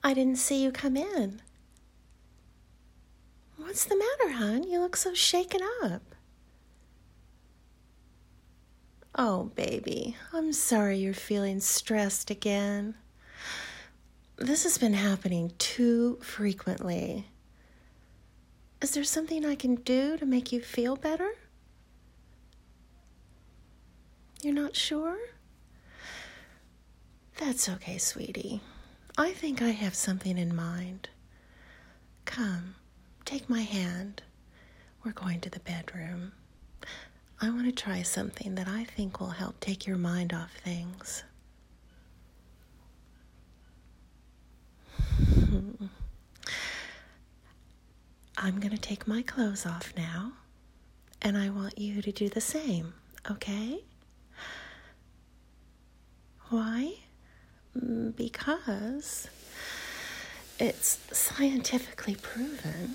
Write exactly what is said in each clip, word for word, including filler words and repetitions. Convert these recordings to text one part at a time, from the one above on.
I didn't see you come in. What's the matter, hon? You look so shaken up. Oh, baby, I'm sorry you're feeling stressed again. This has been happening too frequently. Is there something I can do to make you feel better? You're not sure? That's okay, sweetie. I think I have something in mind. Come, take my hand. We're going to the bedroom. I want to try something that I think will help take your mind off things. I'm going to take my clothes off now, and I want you to do the same, okay? Why? Because it's scientifically proven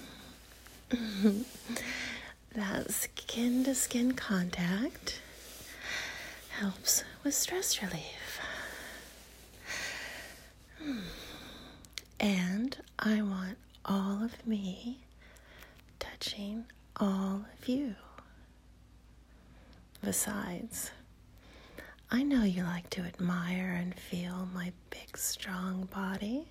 that skin-to-skin contact helps with stress relief. And I want all of me touching all of you. Besides, I know you like to admire and feel my big, strong body.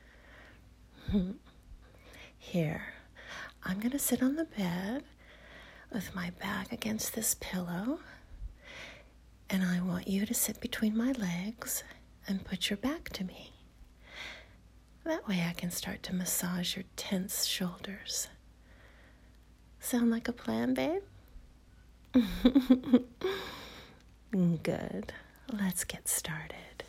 Here, I'm going to sit on the bed with my back against this pillow, and I want you to sit between my legs and put your back to me. That way I can start to massage your tense shoulders. Sound like a plan, babe? Good. Let's get started.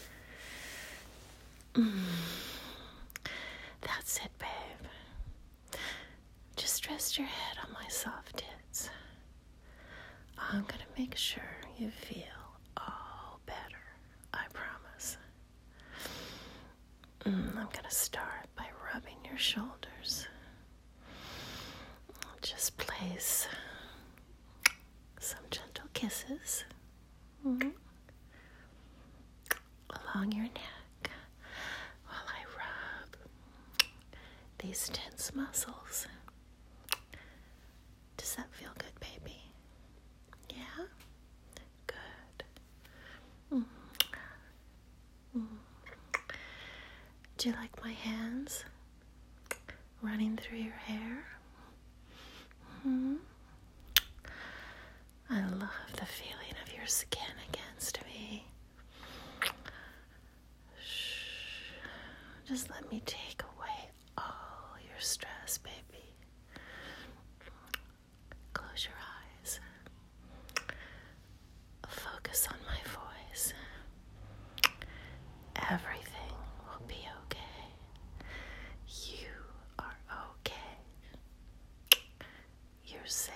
That's it, babe. Just rest your head on my soft tits. I'm gonna make sure you feel all better. I promise. I'm gonna start by rubbing your shoulders. Just place some gentle kisses mm-hmm. along your neck while I rub these tense muscles. Does that feel good, baby? Yeah? Good. Mm. Mm. Do you like my hands running through your hair? Mm-hmm. I love the feeling of your skin against me. Shh. Just let me take away all your stress, baby. Close your eyes. Focus on my voice. Everything will be okay. You are okay. You're safe.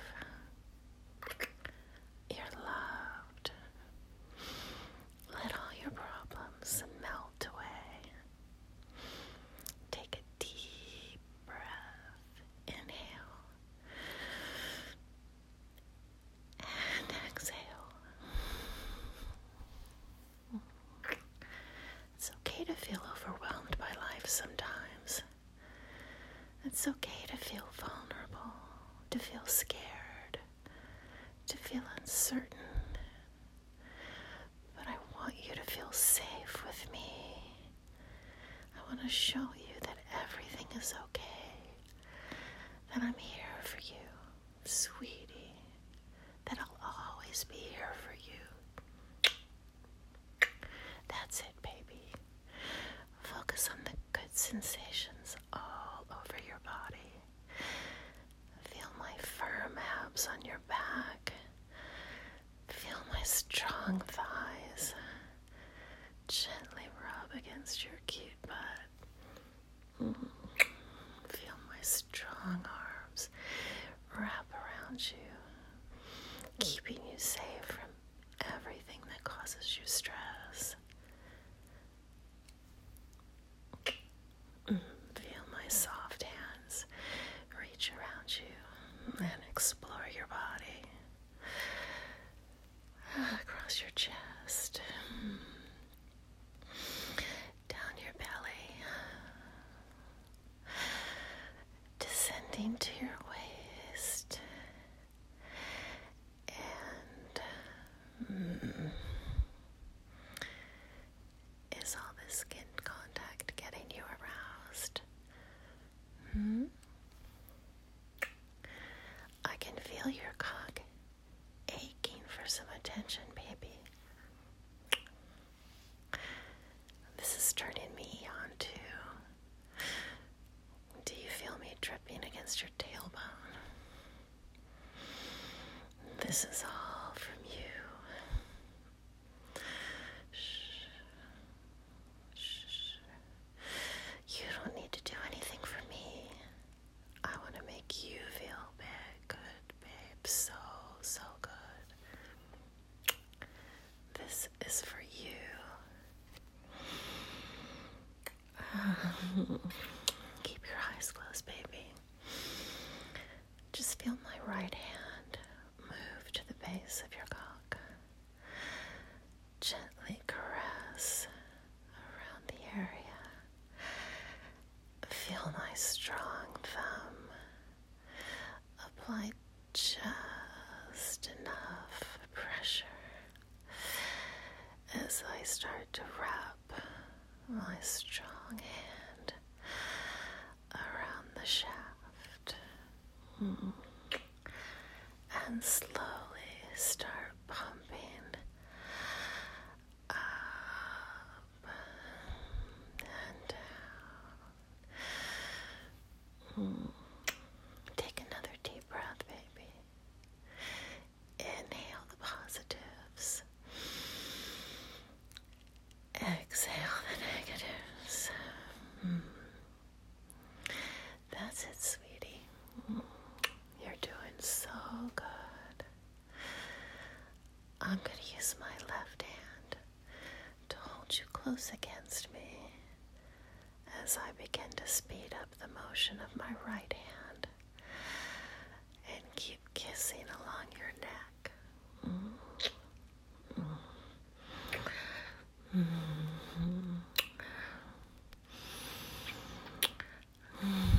You're loved. Let all your problems melt away. Take a deep breath. Inhale. And exhale. It's okay to feel overwhelmed by life sometimes. It's okay to feel vulnerable, to feel scared, to feel uncertain. But I want you to feel safe with me. I want to show you that everything is okay, that I'm here for you, sweetie, that I'll always be here for you. That's it, baby. Focus on the good sensations all over your body. Feel my firm abs on your back. Feel my strong thighs. Gently rub against your cute butt. Mm. Feel my strong arms wrap around you, keeping you safe from everything that causes you stress. Mm. Feel my soft hands reach around you and explore your body. Across your chest, down your belly, connecting to your waist. And mm, is all this skin contact getting you aroused? Hmm? I can feel your cock aching for some attention, baby. This is turning me on too. Do you feel me dripping against your tailbone? This is all from you. Shh. Shh. You don't need to do anything for me. I want to make you feel bad, good, babe. So, so good. This is for you. Keep your eyes closed, baby. Just feel my right hand move to the base of your cock. Gently caress around the area. Feel my strong thumb apply just enough pressure as I start to wrap my strong hand around the shaft. Mm. And slowly start pumping up and down. Mm. Take another deep breath, baby. Inhale the positives. Exhale the negatives. Mm. That's it, sweetie. Mm. You're doing so good. I'm going to use my left hand to hold you close against me as I begin to speed up the motion of my right hand and keep kissing along your neck. Mm. Mm. Mm.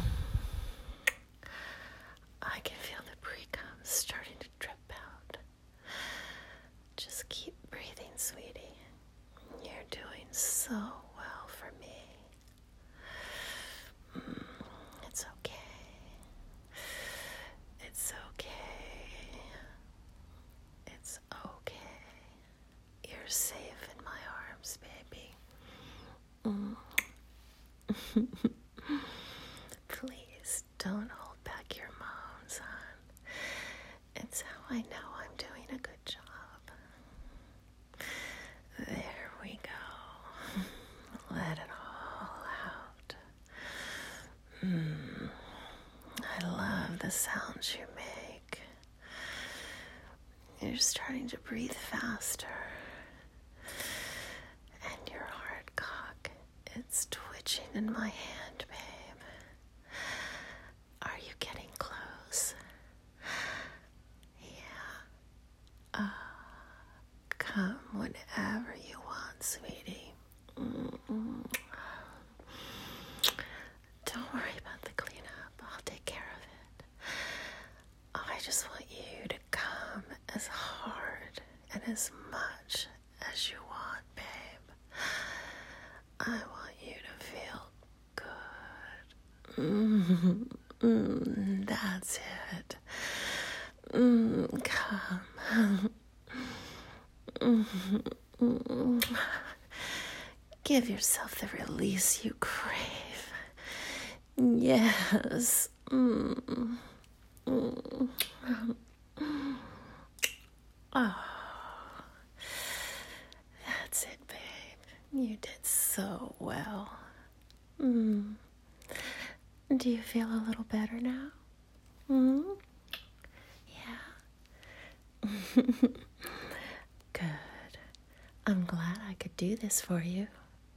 I can feel the pre-cum starting to drip out. Just keep breathing, sweetie. You're doing so well for me. Mm, it's okay. It's okay. It's okay. You're safe in my arms, baby. Mm. Please don't hold back your moans, hon. It's how I know I'm doing a good job. There we go. Let it all out. Mm. I love the sounds you make. You're starting to breathe faster. And your hard cock, it's twitching in my hand, babe. Are you getting close? Yeah. Uh, come whenever you want, sweetie. Mm-mm. Don't worry about the cleanup. I'll take care of it. I just want you to come as hard and as much as you want, babe. I want you to feel good. Mm, mm, that's it. Mm, come. Mm, mm. Give yourself the release you crave. Yes. Mm. Mm. Oh, that's it, babe. You did so well. Mm. Do you feel a little better now? Mm? Yeah. Good. I'm glad I could do this for you.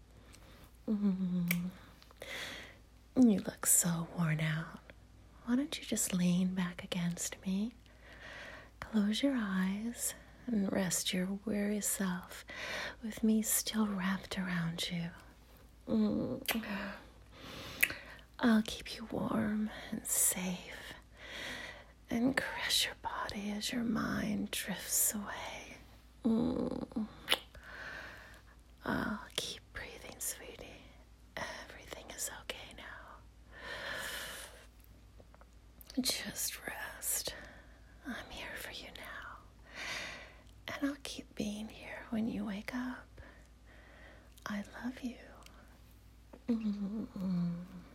Mm. You look so worn out. Why don't you just lean back against me? Close your eyes and rest your weary self with me still wrapped around you. Mm. I'll keep you warm and safe and caress your body as your mind drifts away. Mm. I'll keep breathing, sweetie. Everything is okay now. Just rest. I'm here for you now. And I'll keep being here when you wake up. I love you. Mm-hmm.